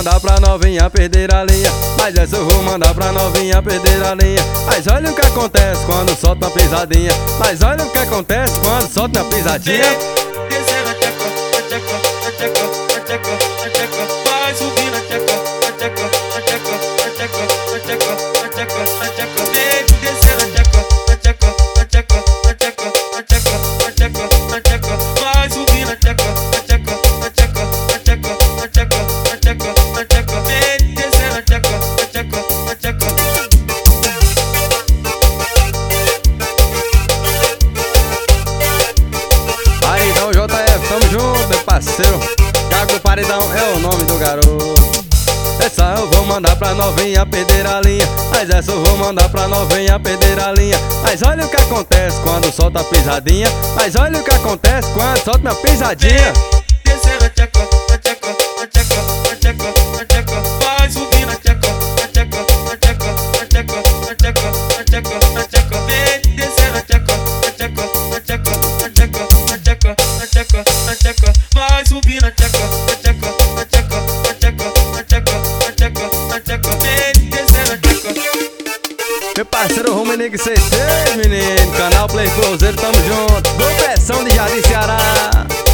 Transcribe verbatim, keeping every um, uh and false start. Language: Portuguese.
mandar pra novinha perder a linha. Mas essa eu vou mandar pra novinha perder a linha. Mas olha o que acontece quando solta uma pisadinha. Mas olha o que acontece quando solta uma pisadinha. Descendo a tcheca, a tcheca, a tcheca, a tcheca, a tcheca. Vai subindo a tcheca, a tcheca, a tcheca, a tcheca, a tcheca, a tcheca, a tcheca. Vem descendo a tcheca, a tcheca, a tcheca, a tcheca, a tcheca, a tcheca, a tcheca. Vai subindo a tcheca, a tcheca, a tcheca, a tcheca, a tcheca, a tcheca, a tcheca. Vem descendo a tcheca, a tcheca, a tcheca. Aí então J F, tamo junto, meu parceiro. Thiago Paredão é o nome do garoto. Essa eu vou mandar pra novinha perder a linha. Mas essa eu vou mandar pra novinha perder a linha. Mas olha o que acontece quando solta a pisadinha. Mas olha o que acontece quando solta uma pisadinha. Descendo a tcheca, a tcheca, a tcheca, a tcheca, a tcheca. Vai subindo a tcheca, a tcheca, a tcheca, a tcheca, a tcheca, a tcheca, a tcheca. Vem descendo a tcheca, a tcheca, a tcheca, a tcheca, a tcheca, a tcheca, a tcheca. Vai subindo a tcheca, a tcheca, a tcheca, a tcheca, a tcheca, a tcheca, a tcheca. Vem descendo a tcheca. Meu parceiro Rumenig C C, menino. Canal Play Cruzeiro, tamo junto. Boa pressão de Jardim Ceará.